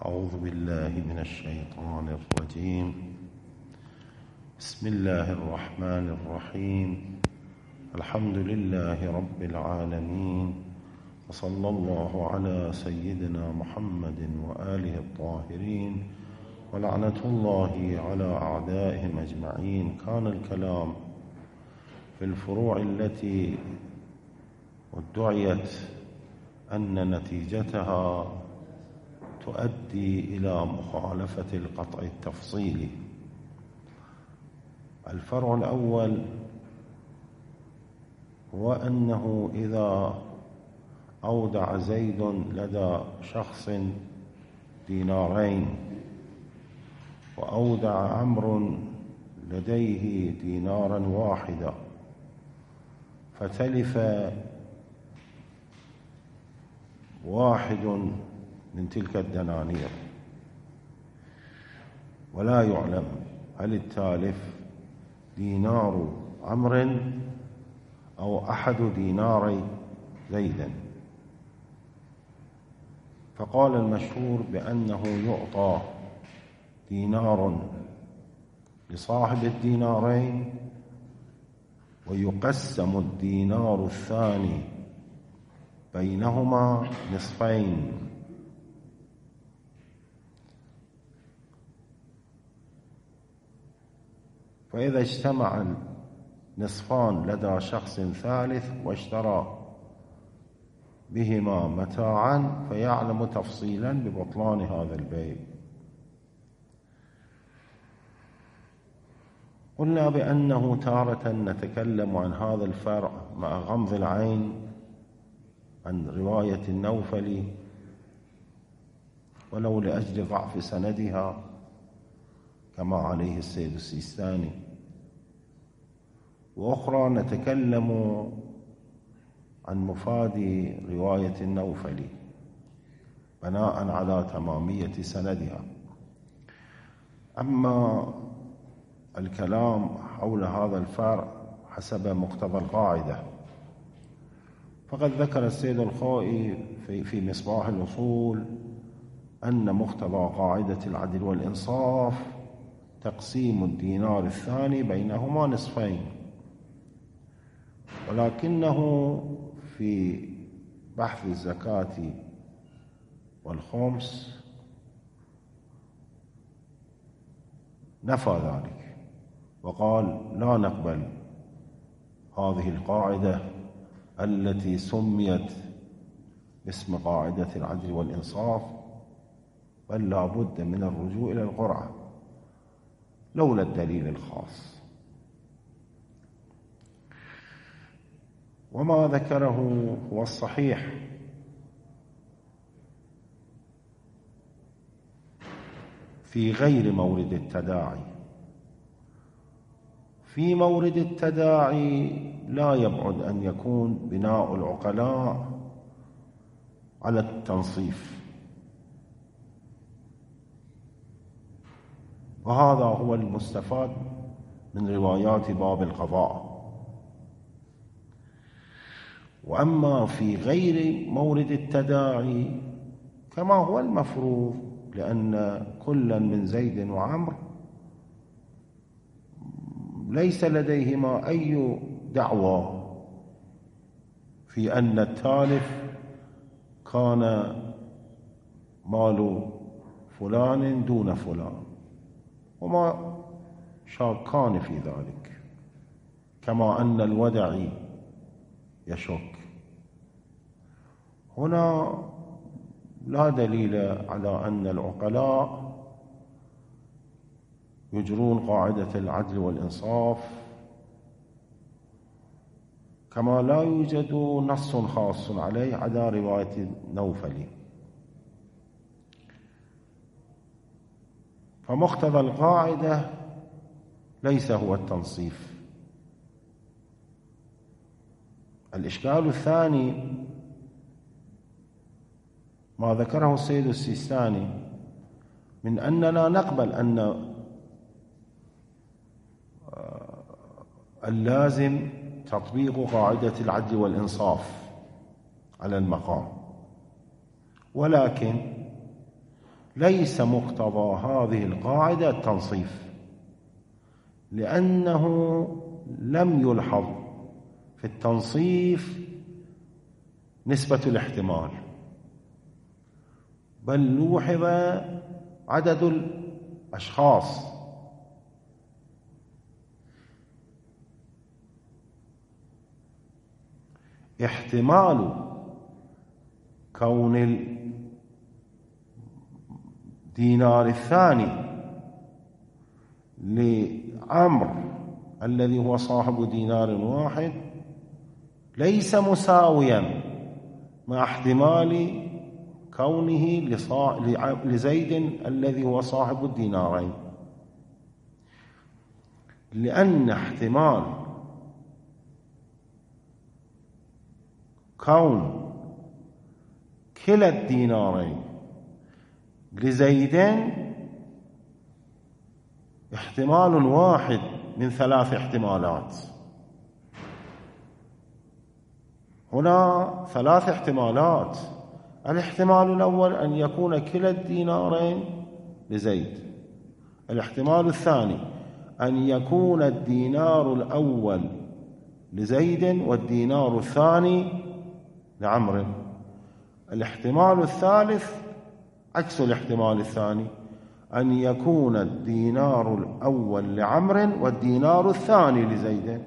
أعوذ بالله من الشيطان الرجيم. بسم الله الرحمن الرحيم. الحمد لله رب العالمين، وصلى الله على سيدنا محمد وآله الطاهرين، ولعنة الله على أعدائهم أجمعين. كان الكلام في الفروع التي ادعيت أن نتيجتها تؤدي إلى مخالفة القطع التفصيلي. الفرع الأول هو أنه إذا أودع زيد لدى شخص دينارين، وأودع عمرو لديه دينارا واحدا، فتلف واحد من تلك الدنانير، ولا يعلم هل التالف دينار عمرو أو أحد ديناري زيد. فقال المشهور بأنه يعطى دينار لصاحب الدينارين، ويقسم الدينار الثاني بينهما نصفين. فإذا اجتمع النصفان لدى شخص ثالث واشترى بهما متاعا، فيعلم تفصيلا ببطلان هذا البيع. قلنا بأنه تارة نتكلم عن هذا الفرع مع غمض العين عن رواية النوفلي، ولو لأجل ضعف سندها كما عليه السيد السيستاني، وأخرى نتكلم عن مفاد رواية النوفلي بناء على تمامية سندها. أما الكلام حول هذا الفرع حسب مقتضى القاعدة، فقد ذكر السيد الخوئي في مصباح الأصول أن مقتضى قاعدة العدل والإنصاف تقسيم الدينار الثاني بينهما نصفين، ولكنه في بحث الزكاة والخمس نفى ذلك، وقال لا نقبل هذه القاعدة التي سميت باسم قاعدة العدل والإنصاف، بل لا بد من الرجوع إلى القرعة لولا الدليل الخاص. وما ذكره هو الصحيح، في غير مورد التداعي. في مورد التداعي لا يبعد أن يكون بناء العقلاء على التنصيف، وهذا هو المستفاد من روايات باب القضاء. وأما في غير مورد التداعي كما هو المفروض، لأن كلا من زيد وعمر ليس لديهما أي دعوى في أن التالف كان مال فلان دون فلان، وما شاكان في ذلك، كما أن الودعي يشك. هنا لا دليل على أن العقلاء يجرون قاعدة العدل والإنصاف، كما لا يوجد نص خاص عليه عدا رواية النوفلي. فمقتضى القاعدة ليس هو التنصيف. الإشكال الثاني ما ذكره السيد السيستاني من أننا نقبل أن اللازم تطبيق قاعدة العدل والإنصاف على المقام، ولكن ليس مقتضى هذه القاعدة التنصيف، لأنه لم يلحظ في التنصيف نسبة الاحتمال، بل لوحظ عدد الأشخاص. احتمال كون الدينار الثاني لعمرو الذي هو صاحب دينار واحد ليس مساويا مع احتمال كونه لزيد الذي هو صاحب الدينارين، لأن احتمال كون كلا الدينارين لزيد احتمال واحد من 3 احتمالات. هنا 3 احتمالات. الاحتمال الأول أن يكون كلا الدينارين لزيد. الاحتمال الثاني أن يكون الدينار الأول لزيد والدينار الثاني لعمرو. الاحتمال الثالث عكس الاحتمال الثاني، أن يكون الدينار الأول لعمرو والدينار الثاني لزيد.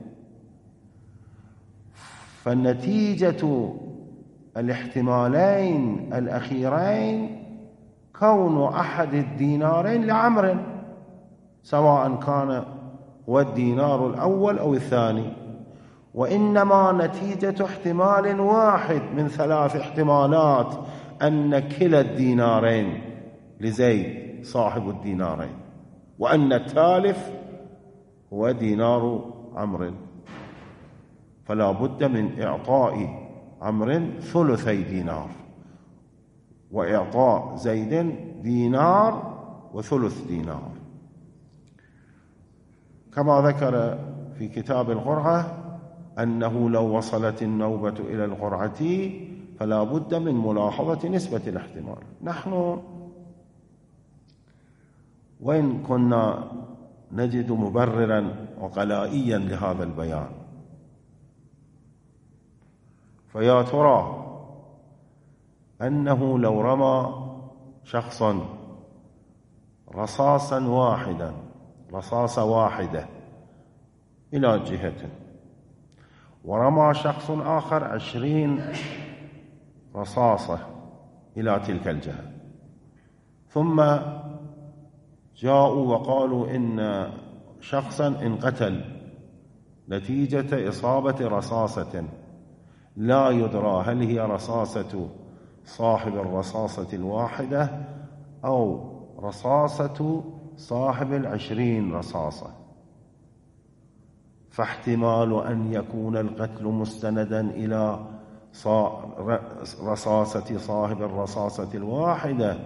فالنتيجة الاحتمالين الأخيرين كون أحد الدينارين لعمرو، سواء كان هو الدينار الأول أو الثاني، وإنما نتيجة احتمال واحد من 3 احتمالات أن كلا الدينارين لزيد صاحب الدينارين، وأن الثالث هو دينار عمرو. فلا بد من إعطاء عمرو 2 دينار، وإعطاء زيد دينار و3 دينار، كما ذكر في كتاب القرعة أنه لو وصلت النوبة إلى القرعة فلا بد من ملاحظة نسبة الاحتمال. نحن وإن كنا نجد مبررا وقلائيا لهذا البيان، فيا ترى أنه لو رمى شخصا رصاصة واحدة إلى جهة، ورمى شخص آخر 20 رصاصة إلى تلك الجهة، ثم جاءوا وقالوا إن شخصا انقتل نتيجة إصابة رصاصة لا يدرى هل هي رصاصة صاحب الرصاصة الواحدة أو رصاصة صاحب 20 رصاصة، فاحتمال أن يكون القتل مستندا إلى رصاصة صاحب الرصاصة الواحدة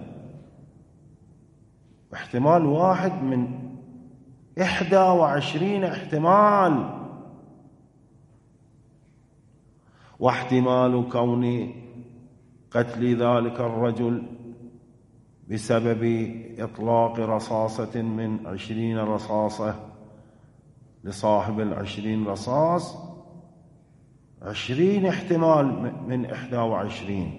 احتمال واحد من 21 احتمال. واحتمال كون قتل ذلك الرجل بسبب إطلاق رصاصة من 20 رصاصة لصاحب 20 رصاص 20 احتمال من 21.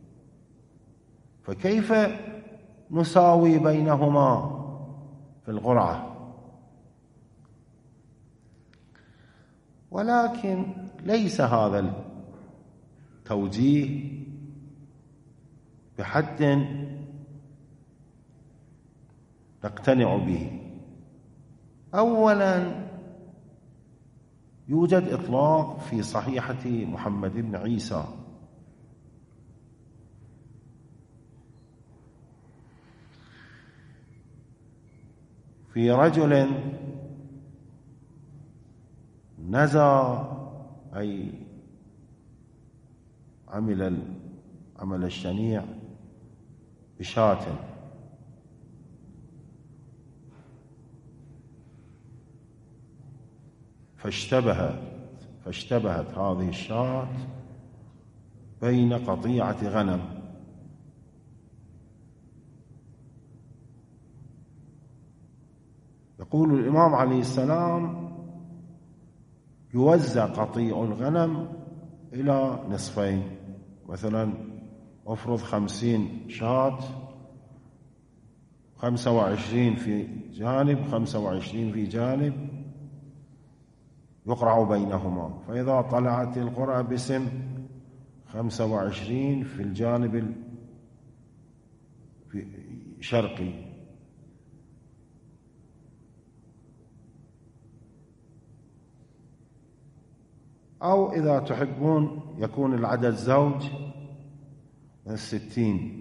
فكيف نساوي بينهما في القرعة؟ ولكن ليس هذا التوجيه بحد نقتنع به. أولا، يوجد إطلاق في صحيحة محمد بن عيسى في رجل نزى أي عمل الشنيع بشاة، فاشتبهت هذه الشاة بين قطيعة غنم، يقول الإمام عليه السلام: يوزع قطيع الغنم إلى نصفين، مثلا أفرض 50 شاة، 25 في جانب 25 في جانب، يقرع بينهما. فإذا طلعت القرعة باسم 25 في الجانب الشرقي، أو إذا تحبون يكون العدد زوج 60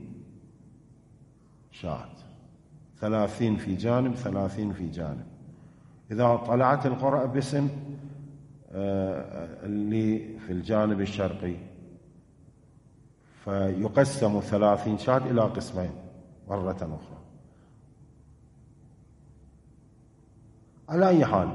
شاة، 30 في جانب 30 في جانب. إذا طلعت القرعة باسم اللي في الجانب الشرقي، فيقسم 30 شاة إلى قسمين مرة أخرى. على أي حال،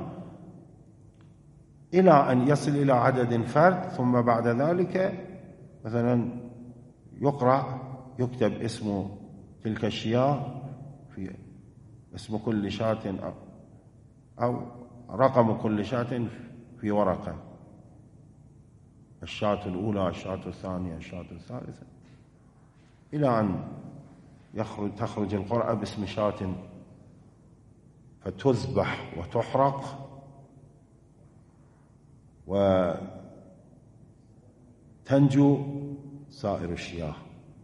إلى أن يصل إلى عدد فرد، ثم بعد ذلك مثلا يقرأ، يكتب اسم تلك الشياه في اسم كل شاة أو رقم كل شاة في ورقة، الشاة الأولى، الشاة الثانية، الشاة الثالثة، إلى أن تخرج القرعة باسم شاة، فتذبح وتحرق وتنجو سائر الشياه.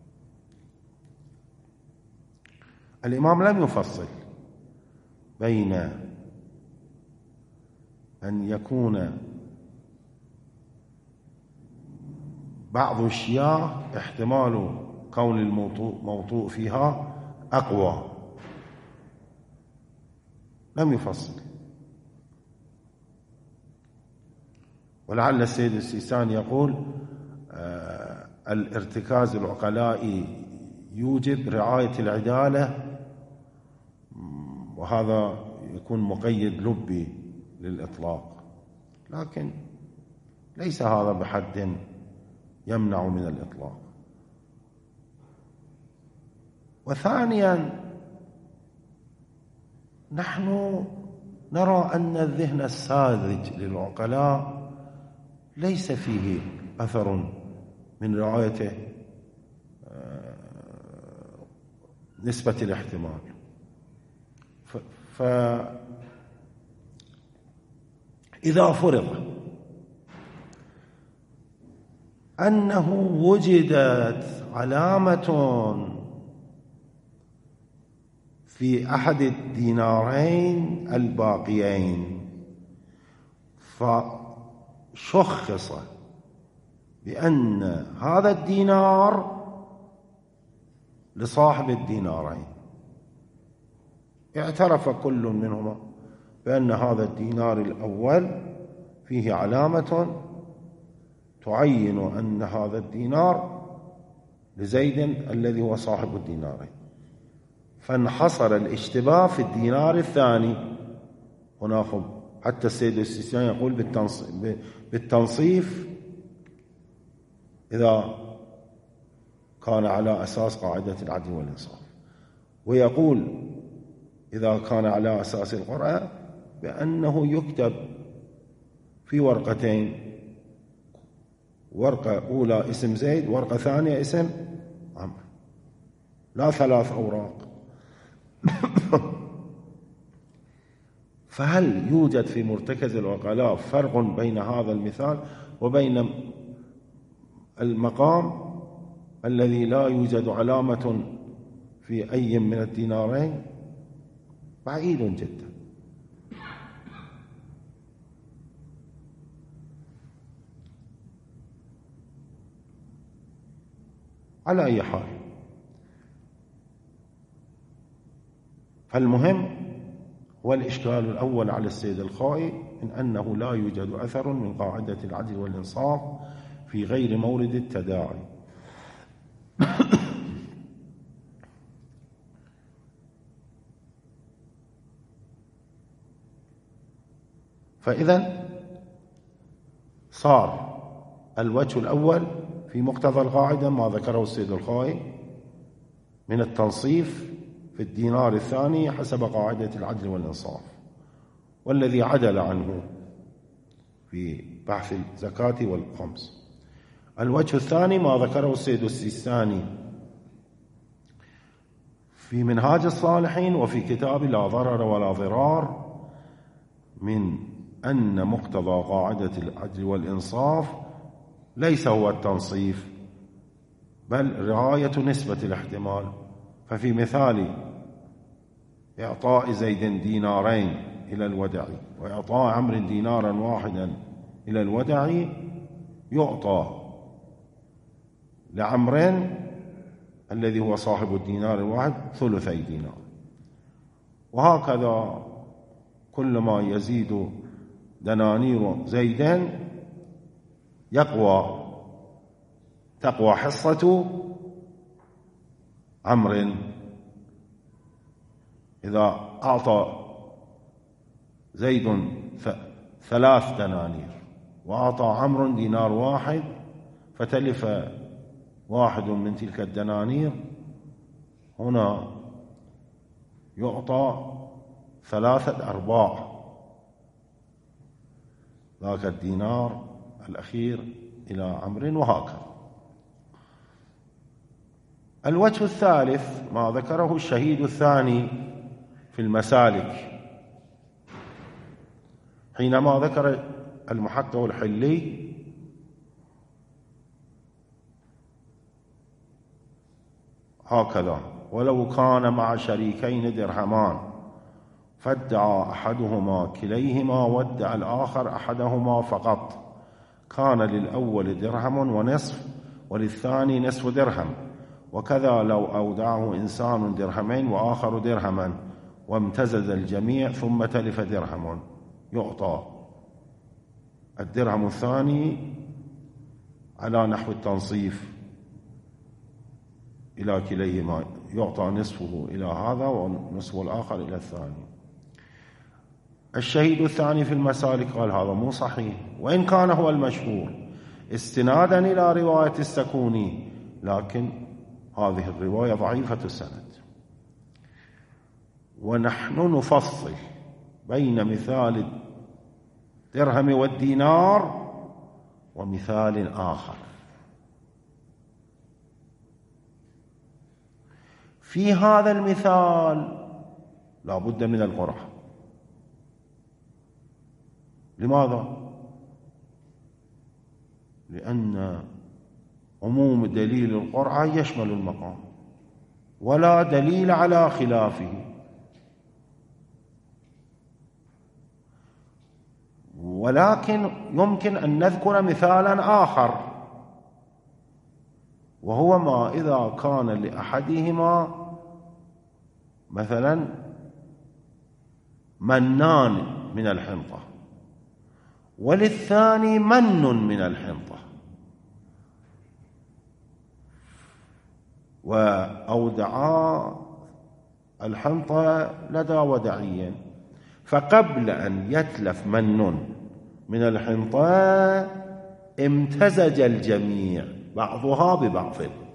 الإمام لم يفصل بين أن يكون بعض الشياه احتمال كون الموطوء فيها أقوى، لم يفصل. ولعل السيد السيستاني يقول الارتكاز العقلائي يوجب رعاية العدالة، وهذا يكون مقيد لبي للإطلاق، لكن ليس هذا بحد يمنع من الإطلاق. وثانيا، نحن نرى أن الذهن الساذج للعقلاء ليس فيه أثر من رعاية نسبة الاحتمال. فإذا فرض أنه وجدت علامة في أحد الدينارين الباقيين، فشخص بأن هذا الدينار لصاحب الدينارين، اعترف كل منهما بأن هذا الدينار الأول فيه علامة تعين أن هذا الدينار لزيد الذي هو صاحب الدينارين، فانحصر الاشتباه في الدينار الثاني. هنا حتى السيد السيستاني يقول بالتنصيف إذا كان على أساس قاعدة العدل والإنصاف، ويقول إذا كان على أساس القرعة بأنه يكتب في ورقتين، ورقة أولى اسم زيد، ورقة ثانية اسم عمرو، لا 3 أوراق. فهل يوجد في مرتكز العقلاء فرق بين هذا المثال وبين المقام الذي لا يوجد علامة في أي من الدينارين؟ بعيد جدا. على أي حال، فالمهم هو الإشكال الأول على السيد الخائي من أنه لا يوجد أثر من قاعدة العدل والإنصاف في غير مورد التداعي. فإذا صار الوجه الأول في مقتضى القاعدة ما ذكره السيد الخائي من التنصيف في الدينار الثاني حسب قاعدة العدل والإنصاف، والذي عدل عنه في بحث الزكاة والخمس. الوجه الثاني ما ذكره السيد السيستاني في منهاج الصالحين وفي كتاب لا ضرر ولا ضرار، من أن مقتضى قاعدة العدل والإنصاف ليس هو التنصيف بل رعاية نسبة الاحتمال. ففي مثال إعطاء زيد دينارين إلى الودع وإعطاء عمرو دينارا واحدا إلى الودع، يعطى لعمرو الذي هو صاحب الدينار الواحد 3 دينار. وهكذا كلما يزيد دنانير زيد تقوى حصة عمرو. إذا أعطى زيد 3 دنانير وأعطى عمرو دينار واحد، فتلف واحد من تلك الدنانير، هنا يعطى 3/4 ذاك الدينار الأخير إلى عمرو، وهكذا. الوجه الثالث ما ذكره الشهيد الثاني في المسالك، حينما ذكر المحقق الحلي هكذا: ولو كان مع شريكين درهمان فادعى أحدهما كليهما وادعى الآخر أحدهما فقط، كان للأول درهم ونصف وللثاني نصف درهم. وكذا لو أودعه إنسان درهمين وآخر درهما وامتزج الجميع ثم تلف درهم، يعطى الدرهم الثاني على نحو التنصيف إلى كليهما، يعطى نصفه إلى هذا ونصف الآخر إلى الثاني. الشهيد الثاني في المسالك قال هذا مو صحيح، وإن كان هو المشهور استنادا إلى رواية السكوني، لكن هذه الرواية ضعيفة السند. ونحن نفصل بين مثال الدرهم والدينار ومثال آخر. في هذا المثال لا بد من القرعة. لماذا؟ لأن عموم دليل القرعة يشمل المقام ولا دليل على خلافه، ولكن يمكن أن نذكر مثالا آخر، وهو ما إذا كان لأحدهما مثلا منان من الحنطة وللثاني من من الحنطة، وأودعا الحنطة لدى ودعي، فقبل أن يتلف من من الحنطة امتزج الجميع بعضها ببعض.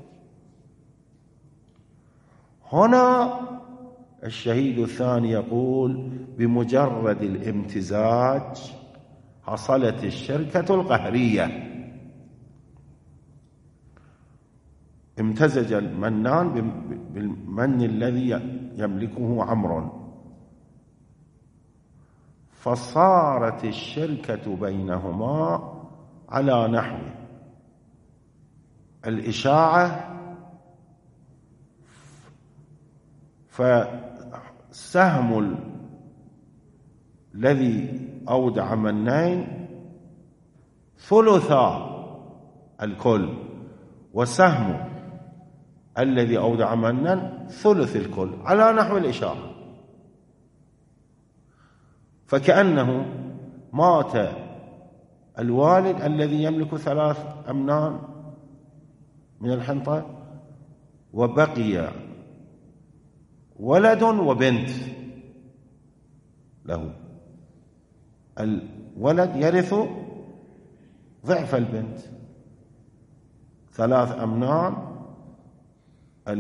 هنا الشهيد الثاني يقول بمجرد الامتزاج حصلت الشركة القهرية، امتزج المنان بالمن الذي يملكه عمرو، فصارت الشركة بينهما على نحو الإشاعة، فسهم الذي أودع منين ثلثا الكل، وسهم الذي أودع منن ثلث الكل على نحو الإشارة. فكأنه مات الوالد الذي يملك 3 أمنان من الحنطة، وبقي ولد وبنت له، الولد يرث ضعف البنت 3 أمنان،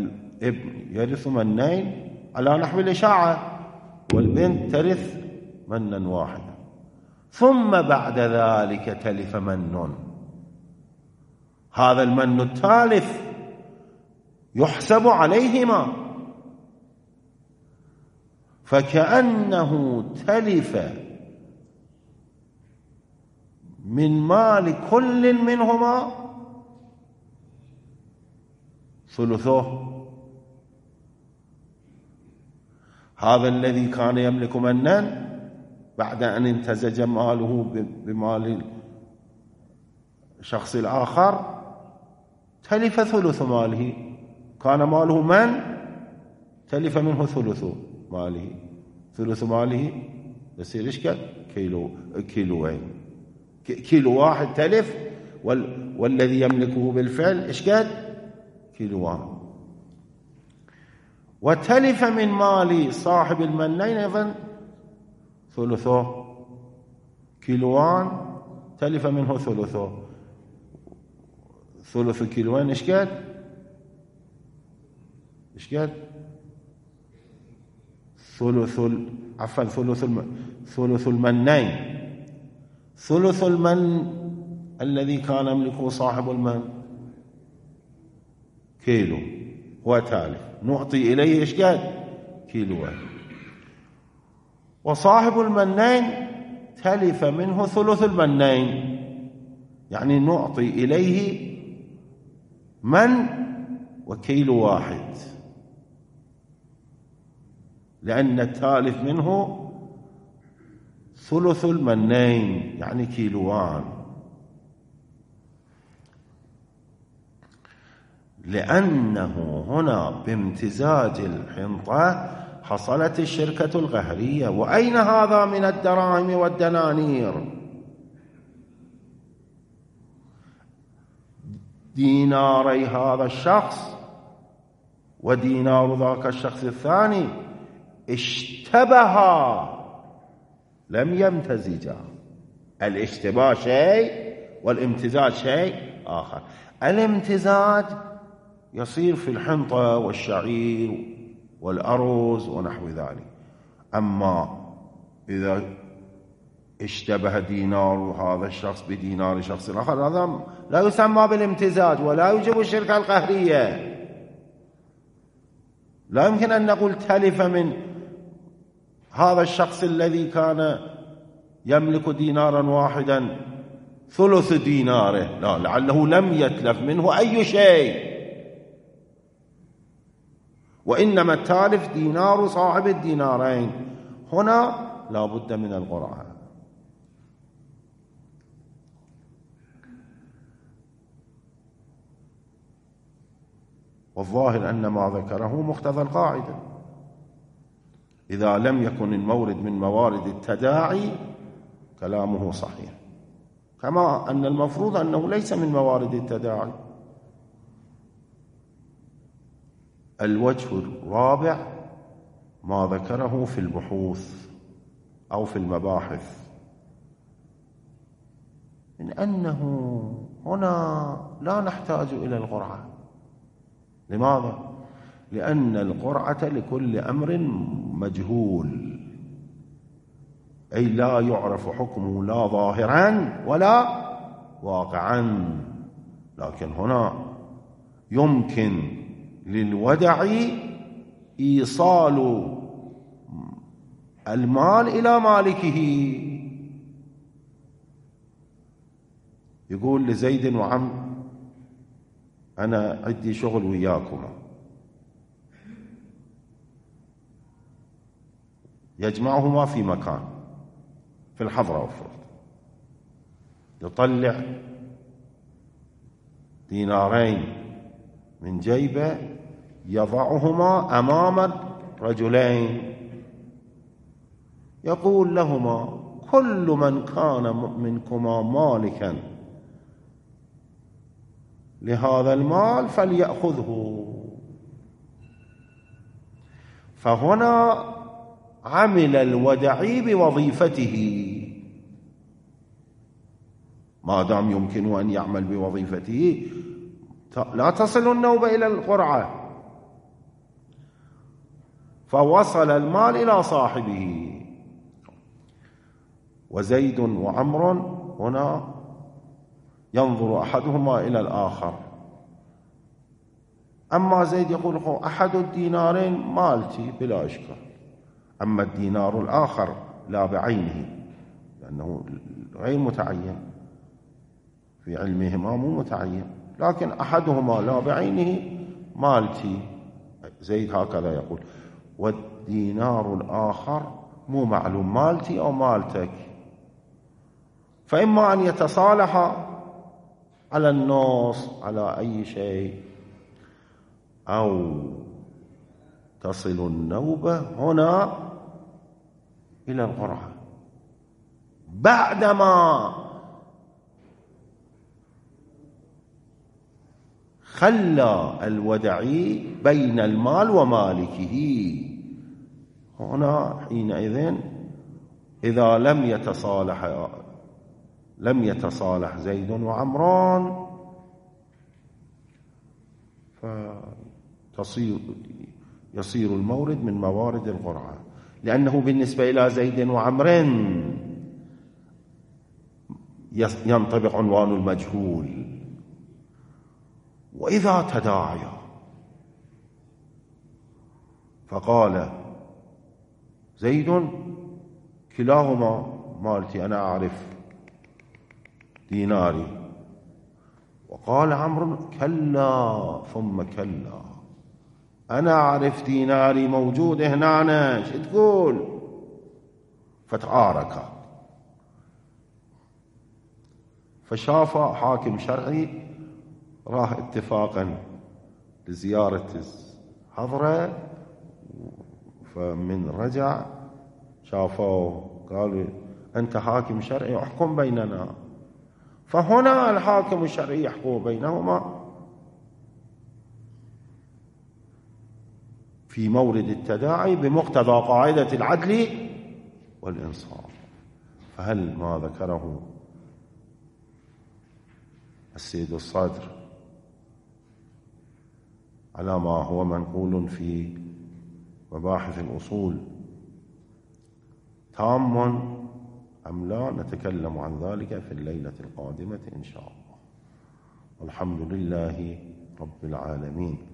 الابن يرث منين على نحو الإشاعة، والبنت ترث منا واحدا، ثم بعد ذلك تلف من، هذا المن التالف يحسب عليهما، فكأنه تلف من مال كل منهما ثلثه. هذا الذي كان يملك منا بعد أن امتزج ماله بمال الشخص الآخر تلف ثلث ماله، كان ماله من تلف منه ثلث ماله، ثلث ماله يصير إيش قد كيلوين، كيلو واحد تلف، والذي يملكه بالفعل إيش قد كيلوان. وتلف من مال صاحب المنين أيضا ثلثه، كيلوان تلف منه ثلثه، ثلث كيلوين إيش قد ثلث المنين، ثلث المن الذي كان يملكه صاحب المن كيلو هو تالف، نعطي إليه إيش قد كيلوين، وصاحب المنين تلف منه ثلث المنين، يعني نعطي إليه من وكيلو واحد، لأن التالف منه ثلث المنين يعني كيلوان. لأنه هنا بامتزاج الحنطة حصلت الشركة القهرية. وأين هذا من الدراهم والدنانير؟ ديناري هذا الشخص ودينار ذاك الشخص الثاني اشتبها لم يمتزجا. الاشتباه شيء والامتزاج شيء آخر. الامتزاج يصير في الحنطة والشعير والأرز ونحو ذلك. أما إذا اشتبه دينار هذا الشخص بدينار شخص آخر هذا لا يسمى بالامتزاج ولا يوجب الشركة القهرية. لا يمكن أن نقول تلف من هذا الشخص الذي كان يملك دينارا واحدا ثلث ديناره، لا، لعله لم يتلف منه أي شيء، وإنما التالف دينار صاحب الدينارين. هنا لا بد من القرعة. والظاهر أن ما ذكره مقتضى القاعدة. إذا لم يكن المورد من موارد التداعي كلامه صحيح، كما أن المفروض أنه ليس من موارد التداعي. الوجه الرابع ما ذكره في البحوث أو في المباحث من أنه هنا لا نحتاج إلى القرعة. لماذا؟ لأن القرعة لكل أمر مجهول، أي لا يعرف حكمه لا ظاهرا ولا واقعا. لكن هنا يمكن للودع إيصال المال إلى مالكه. يقول لزيد وعمرو أنا عندي شغل وياكما، يجمعهما في مكان في الحضرة والفرد، يطلع دينارين من جيبه يضعهما أمام رجلين، يقول لهما كل من كان منكما مالكا لهذا المال فليأخذه. فهنا عمل الودعي بوظيفته ما دام يمكن أن يعمل بوظيفته، لا تصل النوبة إلى القرعة. فوصل المال إلى صاحبه. وزيد وعمر هنا ينظر أحدهما إلى الآخر. أما زيد يقول أحد الدينارين مالتي بلا إشكال، أما الدينار الآخر لا بعينه، لأنه غير متعين في علمهما، مو متعين، لكن أحدهما لا بعينه مالتي. زيد هكذا يقول، والدينار الآخر مو معلوم مالتي أو مالتك، فإما أن يتصالح على النص على أي شيء، أو تصل النوبة هنا إلى القرعة بعدما خلى الودعي بين المال ومالكه. هنا حينئذ إذا لم يتصالح زيد وعمران يصير المورد من موارد القرعة، لأنه بالنسبة إلى زيد وعمر ينطبق عنوان المجهول. وإذا تداعيا فقال زيد كلاهما مالتي أنا أعرف ديناري، وقال عمرو كلا ثم كلا أنا أعرف ديناري موجود هنا، شو تقول؟ فتعاركا. فشاف حاكم شرعي راه اتفاقا لزيارة الحضرة، فمن رجع شافوه قالوا أنت حاكم شرعي احكم بيننا. فهنا الحاكم الشرعي يحكم بينهما في مورد التداعي بمقتضى قاعدة العدل والإنصاف. فهل ما ذكره السيد الصدر على ما هو منقول في مباحث الأصول تام أم لا؟ نتكلم عن ذلك في الليلة القادمة إن شاء الله. والحمد لله رب العالمين.